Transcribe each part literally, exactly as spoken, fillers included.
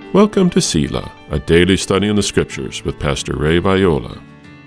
Welcome to Selah, a daily study in the Scriptures with Pastor Ray Viola.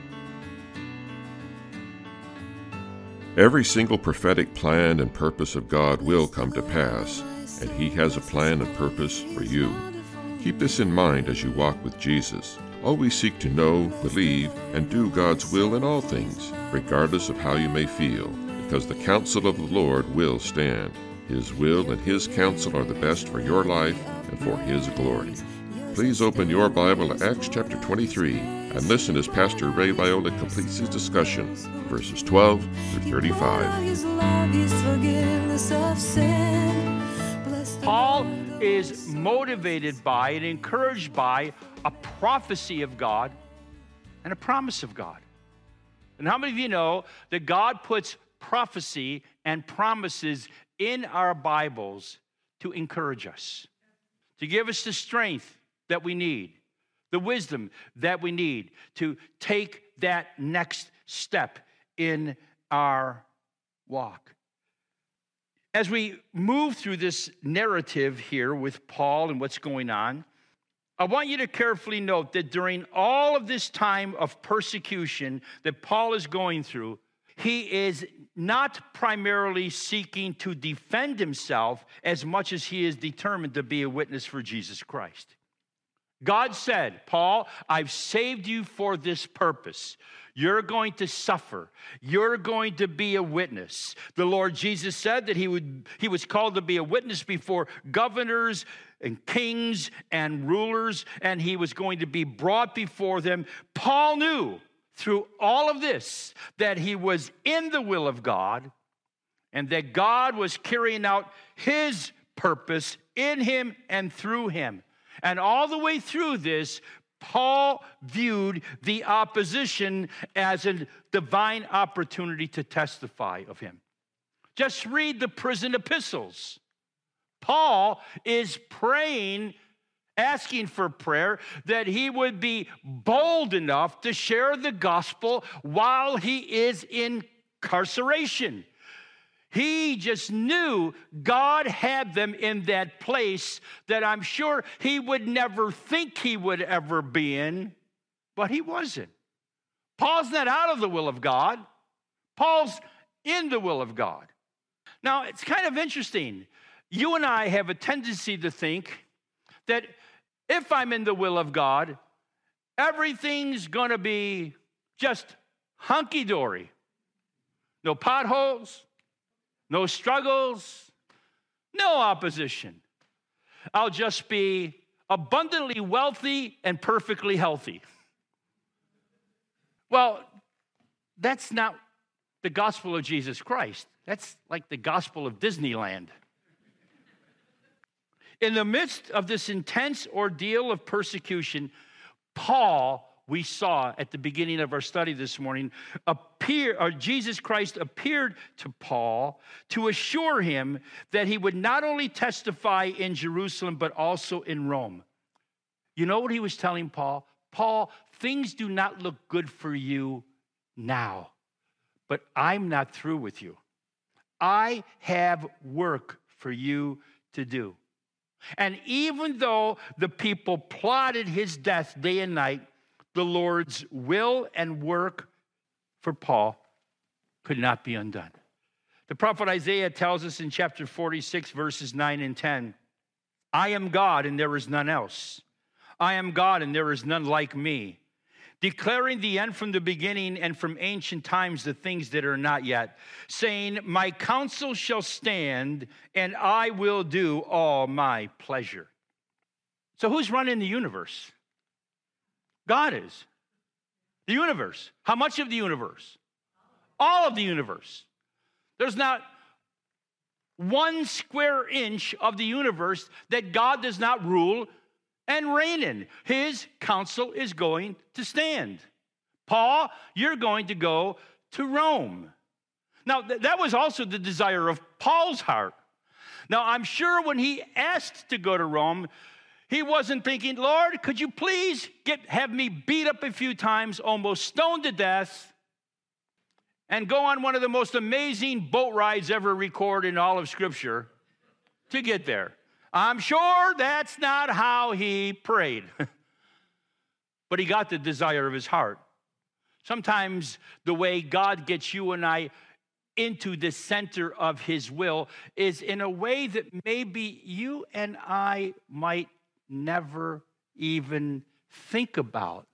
Every single prophetic plan and purpose of God will come to pass, and He has a plan and purpose for you. Keep this in mind as you walk with Jesus. Always seek to know, believe, and do God's will in all things, regardless of how you may feel, because the counsel of the Lord will stand. His will and His counsel are the best for your life and for His glory. Please open your Bible to Acts chapter twenty-three and listen as Pastor Ray Viola completes his discussion, verses twelve through thirty-five. Paul is motivated by and encouraged by a prophecy of God and a promise of God. And how many of you know that God puts prophecy and promises in our Bibles to encourage us, to give us the strength that we need, the wisdom that we need to take that next step in our walk? As we move through this narrative here with Paul and what's going on, I want you to carefully note that during all of this time of persecution that Paul is going through, he is not primarily seeking to defend himself as much as he is determined to be a witness for Jesus Christ. God said, Paul, I've saved you for this purpose. You're going to suffer. You're going to be a witness. The Lord Jesus said that he would he was called to be a witness before governors and kings and rulers, and he was going to be brought before them. Paul knew through all of this that he was in the will of God and that God was carrying out His purpose in him and through him. And all the way through this, Paul viewed the opposition as a divine opportunity to testify of him. Just read the prison epistles. Paul is praying, asking for prayer that he would be bold enough to share the gospel while he is in incarceration. He just knew God had them in that place that I'm sure he would never think he would ever be in, but he wasn't. Paul's not out of the will of God. Paul's in the will of God. Now, it's kind of interesting. You and I have a tendency to think that if I'm in the will of God, everything's going to be just hunky-dory. No potholes. No struggles, no opposition. I'll just be abundantly wealthy and perfectly healthy. Well, that's not the gospel of Jesus Christ. That's like the gospel of Disneyland. In the midst of this intense ordeal of persecution, Paul, we saw at the beginning of our study this morning, appear, or Jesus Christ appeared to Paul to assure him that he would not only testify in Jerusalem, but also in Rome. You know what he was telling Paul? Paul, things do not look good for you now, but I'm not through with you. I have work for you to do. And even though the people plotted his death day and night, the Lord's will and work for Paul could not be undone. The prophet Isaiah tells us in chapter forty-six, verses nine and ten, I am God and there is none else. I am God and there is none like me, declaring the end from the beginning and from ancient times the things that are not yet, saying, my counsel shall stand and I will do all my pleasure. So who's running the universe? God is. The universe. How much of the universe? All of the universe. There's not one square inch of the universe that God does not rule and reign in. His counsel is going to stand. Paul, you're going to go to Rome. Now, th- that was also the desire of Paul's heart. Now, I'm sure when he asked to go to Rome, he wasn't thinking, Lord, could you please get have me beat up a few times, almost stoned to death, and go on one of the most amazing boat rides ever recorded in all of Scripture to get there. I'm sure that's not how he prayed. But he got the desire of his heart. Sometimes the way God gets you and I into the center of his will is in a way that maybe you and I might never even think about.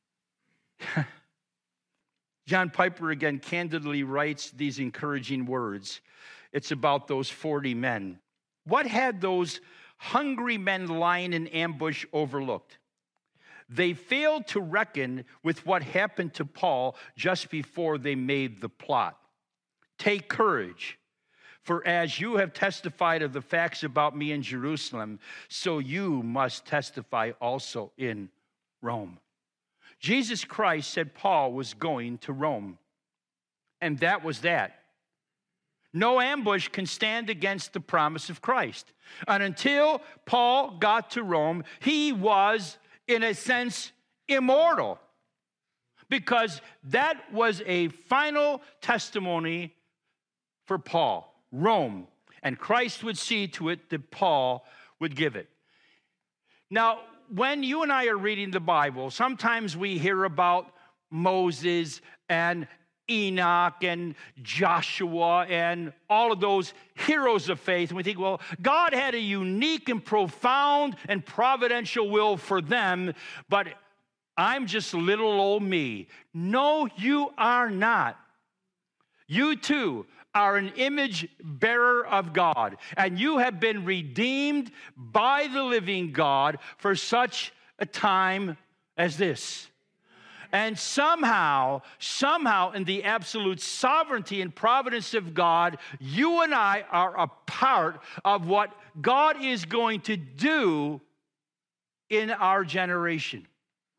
John Piper again candidly writes these encouraging words. It's about those forty men. What had those hungry men lying in ambush overlooked? They failed to reckon with what happened to Paul just before they made the plot. Take courage, for as you have testified of the facts about me in Jerusalem, so you must testify also in Rome. Jesus Christ said Paul was going to Rome, and that was that. No ambush can stand against the promise of Christ. And until Paul got to Rome, he was, in a sense, immortal, because that was a final testimony for Paul, Rome, and Christ would see to it that Paul would give it. Now, when you and I are reading the Bible, sometimes we hear about Moses and Enoch and Joshua and all of those heroes of faith, and we think, well, God had a unique and profound and providential will for them, but I'm just little old me. No, you are not. You too are an image bearer of God, and you have been redeemed by the living God for such a time as this. And somehow, somehow in the absolute sovereignty and providence of God, you and I are a part of what God is going to do in our generation.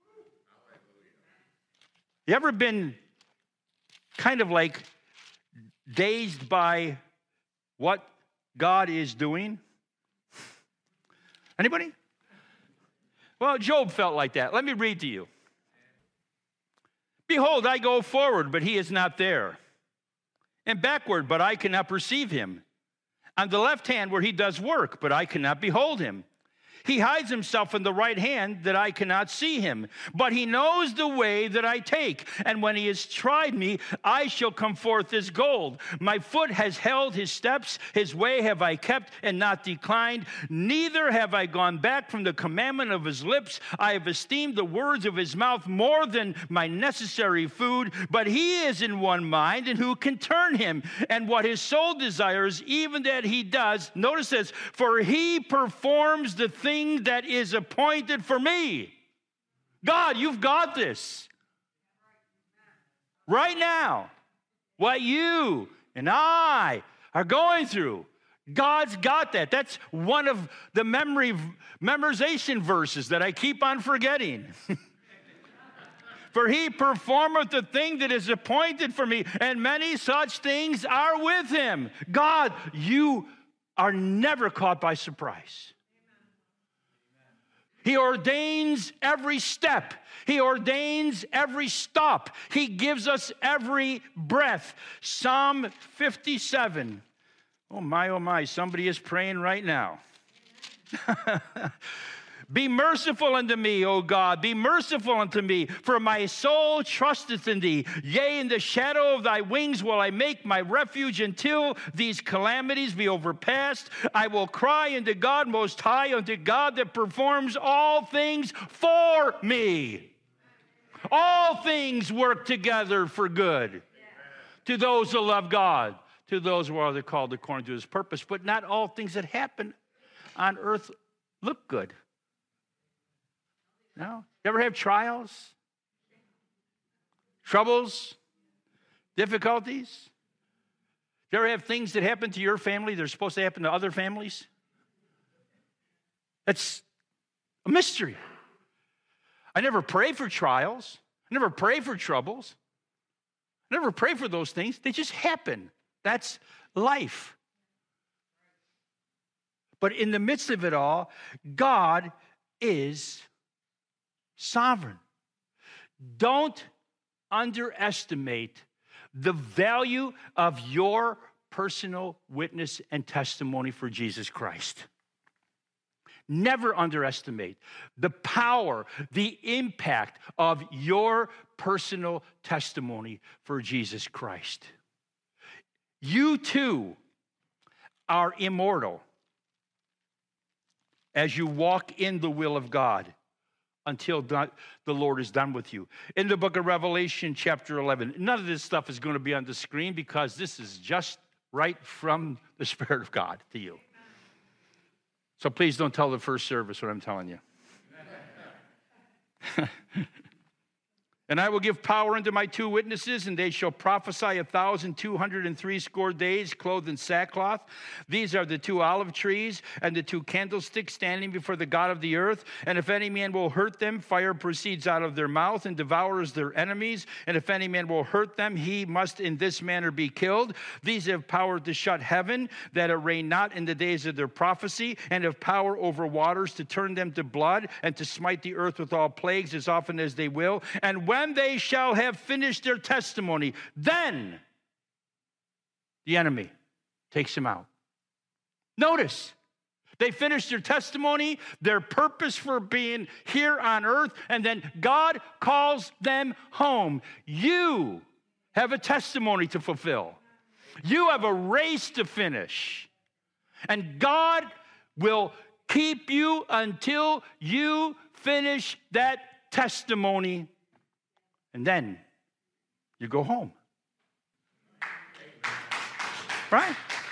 You ever been kind of like dazed by what God is doing? Anybody? Well, Job felt like that. Let me read to you. Behold, I go forward, but he is not there, and backward, but I cannot perceive him. On the left hand where he does work, but I cannot behold him. He hides himself in the right hand that I cannot see him. But he knows the way that I take. And when he has tried me, I shall come forth as gold. My foot has held his steps. His way have I kept and not declined. Neither have I gone back from the commandment of his lips. I have esteemed the words of his mouth more than my necessary food. But he is in one mind, and who can turn him? And what his soul desires, even that he does. Notice this, for he performs the thing that is appointed for me. God, you've got this. Right now, what you and I are going through, God's got that. That's one of the memory memorization verses that I keep on forgetting. For he performeth the thing that is appointed for me, and many such things are with him. God, you are never caught by surprise. He ordains every step. He ordains every stop. He gives us every breath. Psalm fifty-seven. Oh my, oh my, somebody is praying right now. Be merciful unto me, O God, be merciful unto me, for my soul trusteth in thee. Yea, in the shadow of thy wings will I make my refuge until these calamities be overpassed. I will cry unto God most high, unto God that performs all things for me. All things work together for good to those who love God, to those who are called according to his purpose. But not all things that happen on earth look good. No? You ever have trials? Troubles? Difficulties? You ever have things that happen to your family that are supposed to happen to other families? That's a mystery. I never pray for trials. I never pray for troubles. I never pray for those things. They just happen. That's life. But in the midst of it all, God is sovereign. Don't underestimate the value of your personal witness and testimony for Jesus Christ. Never underestimate the power, the impact of your personal testimony for Jesus Christ. You too are immortal as you walk in the will of God until the Lord is done with you. In the book of Revelation, chapter eleven, none of this stuff is going to be on the screen because this is just right from the Spirit of God to you. So please don't tell the first service what I'm telling you. And I will give power unto my two witnesses, and they shall prophesy a thousand two hundred and three score days, clothed in sackcloth. These are the two olive trees and the two candlesticks standing before the God of the earth. And if any man will hurt them, fire proceeds out of their mouth and devours their enemies. And if any man will hurt them, he must in this manner be killed. These have power to shut heaven, that it rain not in the days of their prophecy, and have power over waters to turn them to blood, and to smite the earth with all plagues as often as they will. And when When they shall have finished their testimony, then the enemy takes him out. Notice, they finished their testimony, their purpose for being here on earth, and then God calls them home. You have a testimony to fulfill. You have a race to finish. And God will keep you until you finish that testimony. And then you go home. Right?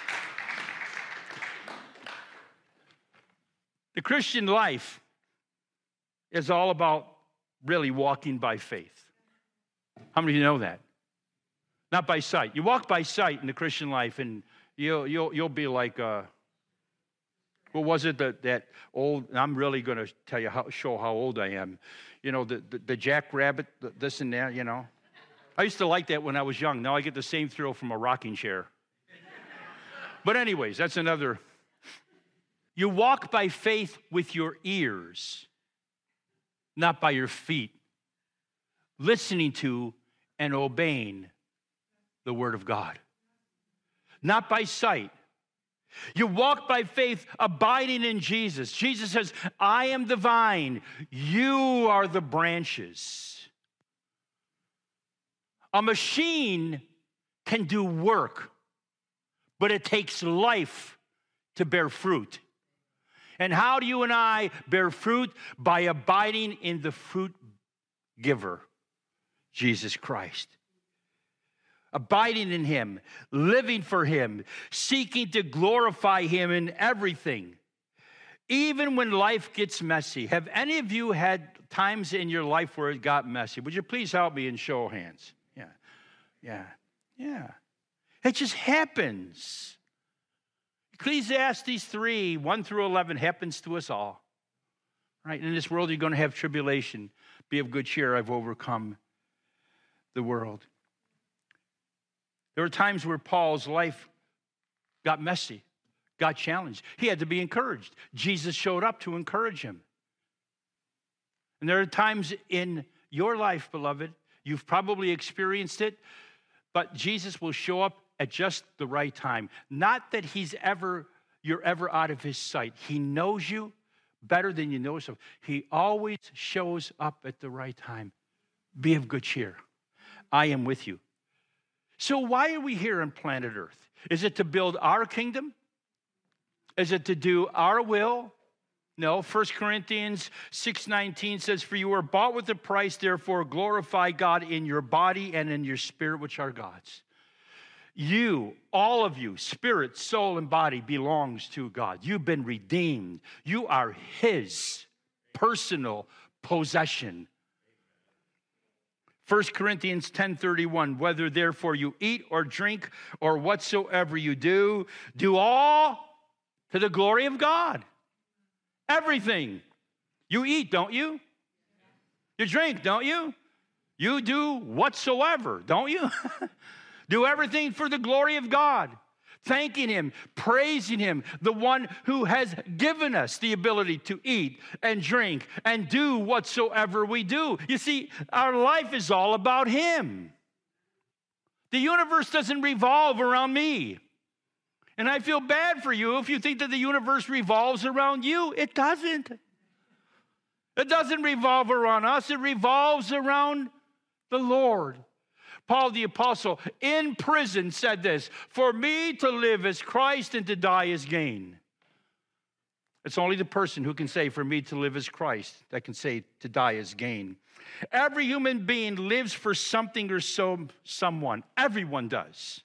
The Christian life is all about really walking by faith. How many of you know that? Not by sight. You walk by sight in the Christian life, and you'll you'll you'll be like, uh, what was it that that old? I'm really going to tell you how show how old I am. You know, the, the, the jackrabbit, the, this and that, you know. I used to like that when I was young. Now I get the same thrill from a rocking chair. But anyways, that's another. You walk by faith with your ears, not by your feet, listening to and obeying the Word of God. Not by sight. You walk by faith, abiding in Jesus. Jesus says, I am the vine, you are the branches. A machine can do work, but it takes life to bear fruit. And how do you and I bear fruit? By abiding in the fruit giver, Jesus Christ. Abiding in Him, living for Him, seeking to glorify Him in everything. Even when life gets messy. Have any of you had times in your life where it got messy? Would you please help me in show of hands? Yeah, yeah, yeah. It just happens. Ecclesiastes three, one through eleven happens to us all. Right? In this world, you're going to have tribulation. Be of good cheer, I've overcome the world. There were times where Paul's life got messy, got challenged. He had to be encouraged. Jesus showed up to encourage him. And there are times in your life, beloved, you've probably experienced it, but Jesus will show up at just the right time. Not that he's ever, you're ever out of his sight. He knows you better than you know yourself. He always shows up at the right time. Be of good cheer. I am with you. So why are we here on planet Earth? Is it to build our kingdom? Is it to do our will? No, First Corinthians six nineteen says, for you are bought with a price, therefore glorify God in your body and in your spirit, which are God's. You, all of you, spirit, soul, and body belongs to God. You've been redeemed. You are His personal possession. First Corinthians ten thirty-one, whether therefore you eat or drink or whatsoever you do, do all to the glory of God. Everything. You eat, don't you? You drink, don't you? You do whatsoever, don't you? Do everything for the glory of God. Thanking Him, praising Him, the one who has given us the ability to eat and drink and do whatsoever we do. You see, our life is all about Him. The universe doesn't revolve around me. And I feel bad for you if you think that the universe revolves around you. It doesn't. It doesn't revolve around us. It revolves around the Lord. Paul the Apostle, in prison, said this, "For me to live is Christ and to die is gain." It's only the person who can say, "For me to live is Christ," that can say, "To die is gain." Every human being lives for something or so, someone. Everyone does.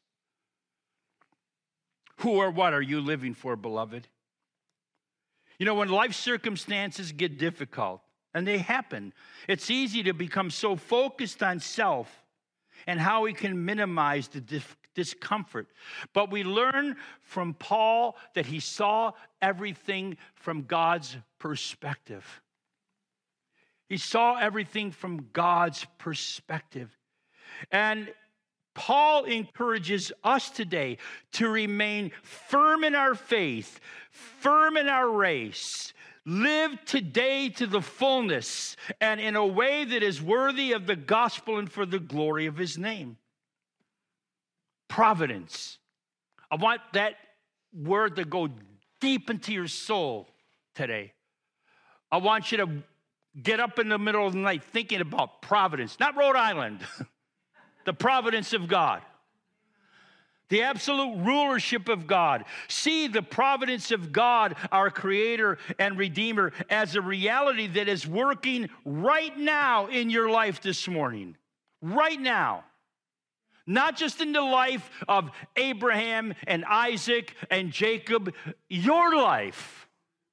Who or what are you living for, beloved? You know, when life circumstances get difficult, and they happen, it's easy to become so focused on self and how we can minimize the dif- discomfort. But we learn from Paul that he saw everything from God's perspective. He saw everything from God's perspective. And Paul encourages us today to remain firm in our faith, firm in our race, live today to the fullness and in a way that is worthy of the gospel and for the glory of his name. Providence. I want that word to go deep into your soul today. I want you to get up in the middle of the night thinking about providence, not Rhode Island. The providence of God. The absolute rulership of God. See the providence of God, our Creator and Redeemer, as a reality that is working right now in your life this morning. Right now. Not just in the life of Abraham and Isaac and Jacob, your life.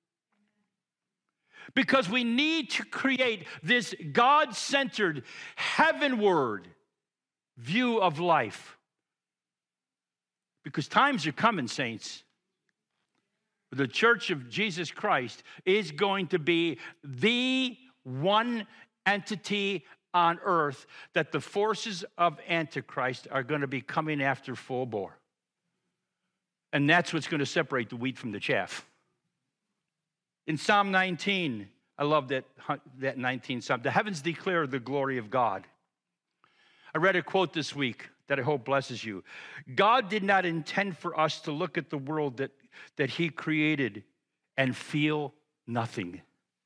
Because we need to create this God-centered, heavenward view of life. Because times are coming, saints. The Church of Jesus Christ is going to be the one entity on earth that the forces of Antichrist are going to be coming after full bore. And that's what's going to separate the wheat from the chaff. In Psalm nineteen, I love that, that nineteen Psalm. The heavens declare the glory of God. I read a quote this week that I hope blesses you. God did not intend for us to look at the world that, that he created and feel nothing.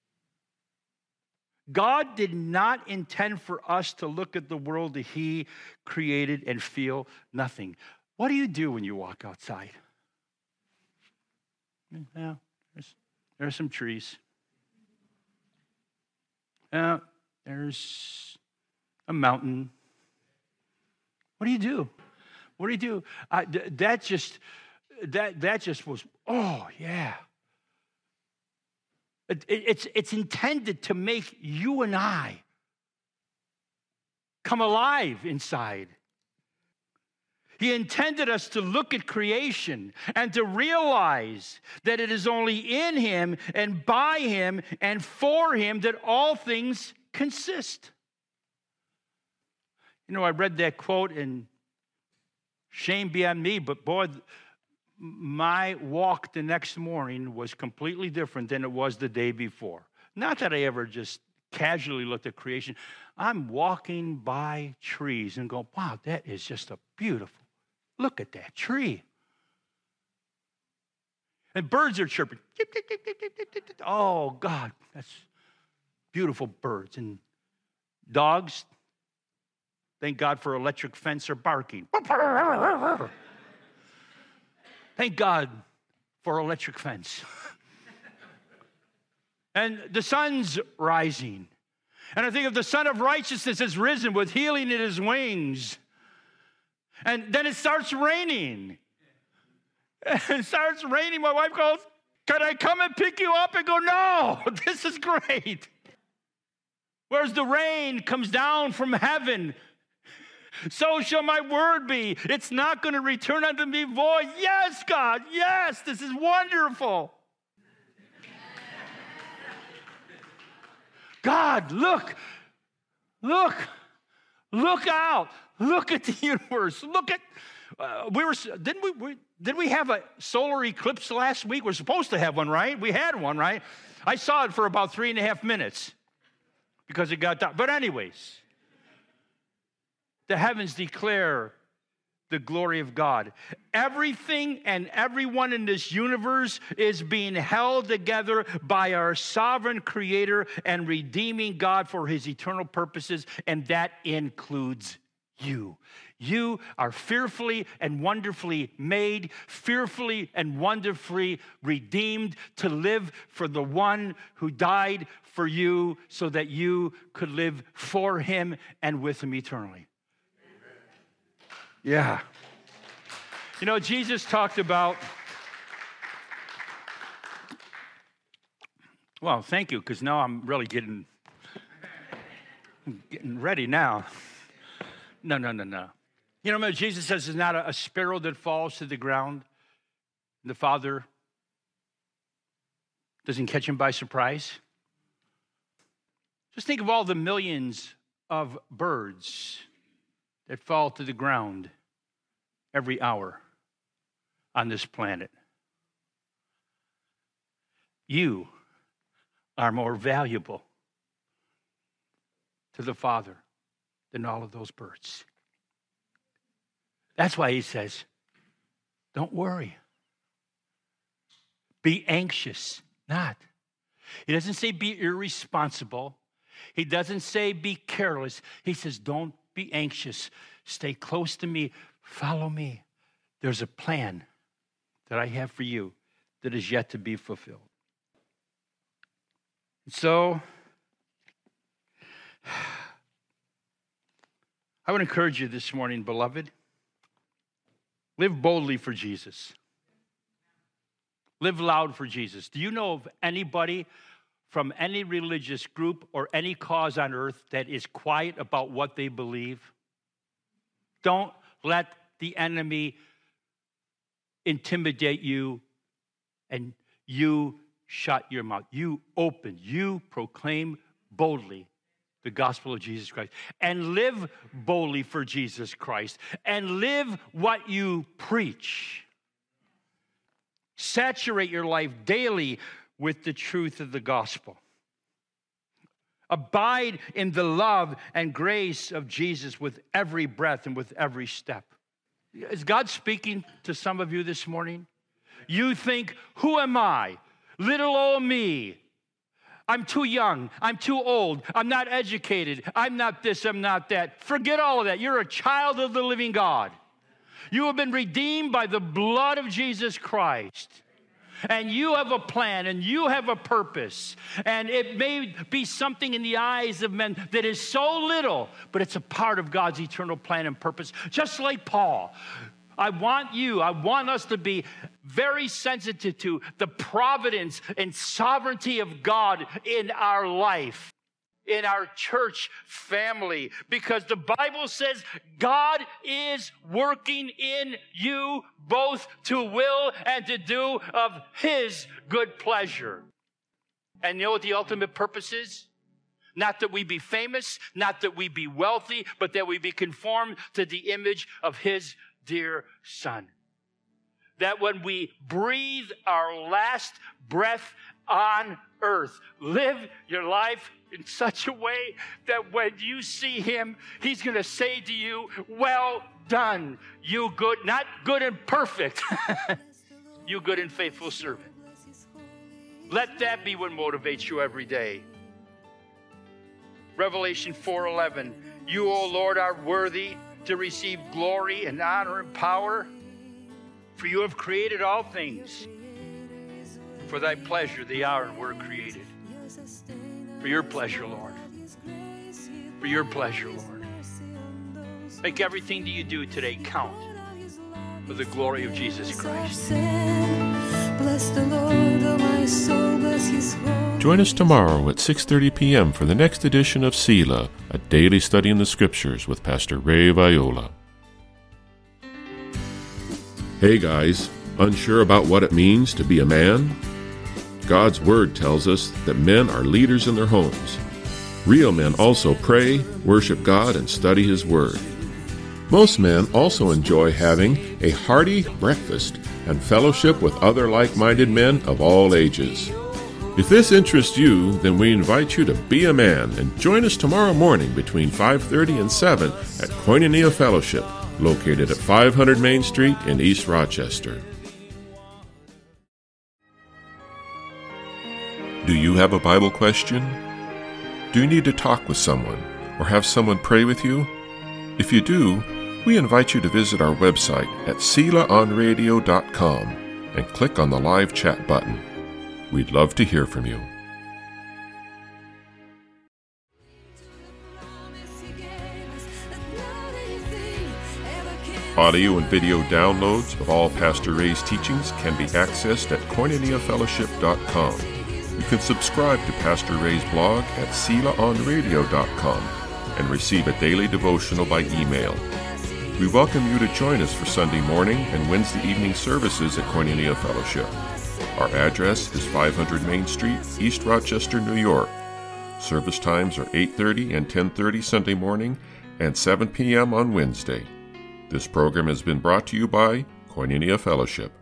God did not intend for us to look at the world that he created and feel nothing. What do you do when you walk outside? Yeah, there's, there's some trees. Uh, there's a mountain. What do you do? What do you do? I, th- that just, that that just was. Oh yeah. It, it, it's it's intended to make you and I come alive inside. He intended us to look at creation and to realize that it is only in him and by him and for him that all things consist. You know, I read that quote, and shame be on me, but boy, my walk the next morning was completely different than it was the day before. Not that I ever just casually looked at creation. I'm walking by trees and go, wow, that is just a beautiful, look at that tree. And birds are chirping. Oh, God, that's beautiful birds. And dogs, thank God for electric fence, are barking. Thank God for electric fence. And the sun's rising. And I think of the Son of Righteousness has risen with healing in his wings. And then it starts raining. It starts raining. My wife goes, "Can I come and pick you up?" And go, "No, this is great." Whereas the rain comes down from heaven, so shall my word be. It's not going to return unto me void. Yes, God, yes, this is wonderful. God, look, look, look out. Look at the universe. Look at, uh, we were, didn't we, we, did we have a solar eclipse last week? We're supposed to have one, right? We had one, right? I saw it for about three and a half minutes because it got dark. But anyways, the heavens declare the glory of God. Everything and everyone in this universe is being held together by our sovereign creator and redeeming God for his eternal purposes, and that includes you. You are fearfully and wonderfully made, fearfully and wonderfully redeemed to live for the one who died for you so that you could live for him and with him eternally. Yeah. You know, Jesus talked about, well, thank you, because now I'm really getting, getting ready now. No, no, no, no. You know, Jesus says there's not a, a sparrow that falls to the ground. The Father doesn't catch him by surprise. Just think of all the millions of birds that fall to the ground every hour on this planet. You are more valuable to the Father than all of those birds. That's why he says, don't worry. Be anxious not. He doesn't say be irresponsible. He doesn't say be careless. He says, don't be anxious. Stay close to me. Follow me. There's a plan that I have for you that is yet to be fulfilled. So, I would encourage you this morning, beloved, live boldly for Jesus. Live loud for Jesus. Do you know of anybody from any religious group or any cause on earth that is quiet about what they believe? Don't let the enemy intimidate you and you shut your mouth. You open, you proclaim boldly the gospel of Jesus Christ, and live boldly for Jesus Christ, and live what you preach. Saturate your life daily with the truth of the gospel. Abide in the love and grace of Jesus with every breath and with every step. Is God speaking to some of you this morning? You think, who am I? Little old me. I'm too young. I'm too old. I'm not educated. I'm not this. I'm not that. Forget all of that. You're a child of the living God. You have been redeemed by the blood of Jesus Christ. And you have a plan, and you have a purpose. And it may be something in the eyes of men that is so little, but it's a part of God's eternal plan and purpose. Just like Paul. I want you, I want us to be very sensitive to the providence and sovereignty of God in our life, in our church family, because the Bible says God is working in you both to will and to do of his good pleasure. And you know what the ultimate purpose is? Not that we be famous, not that we be wealthy, but that we be conformed to the image of his dear Son. That when we breathe our last breath on earth, live your life in such a way that when you see him, he's going to say to you, well done, you good, not good and perfect, you good and faithful servant. Let that be what motivates you every day. Revelation four eleven, you, O Lord, are worthy to receive glory and honor and power, for you have created all things. For thy pleasure they are and were created. For your pleasure, Lord. For your pleasure, Lord. Make everything that you do today count for the glory of Jesus Christ. Bless the Lord, oh my soul, bless his holy. Join us tomorrow at six thirty p.m. for the next edition of Selah, a daily study in the Scriptures with Pastor Ray Viola. Hey guys, unsure about what it means to be a man? God's Word tells us that men are leaders in their homes. Real men also pray, worship God, and study His Word. Most men also enjoy having a hearty breakfast and fellowship with other like-minded men of all ages. If this interests you, then we invite you to be a man and join us tomorrow morning between five thirty and seven at Koinonia Fellowship, located at five hundred Main Street in East Rochester. Do you have a Bible question? Do you need to talk with someone or have someone pray with you? If you do, we invite you to visit our website at sela on radio dot com and click on the live chat button. We'd love to hear from you. Audio and video downloads of all Pastor Ray's teachings can be accessed at koinonia fellowship dot com. You can subscribe to Pastor Ray's blog at sela on radio dot com and receive a daily devotional by email. We welcome you to join us for Sunday morning and Wednesday evening services at Koinonia Fellowship. Our address is five hundred Main Street, East Rochester, New York. Service times are eight thirty and ten thirty Sunday morning and seven p.m. on Wednesday. This program has been brought to you by Koinonia Fellowship.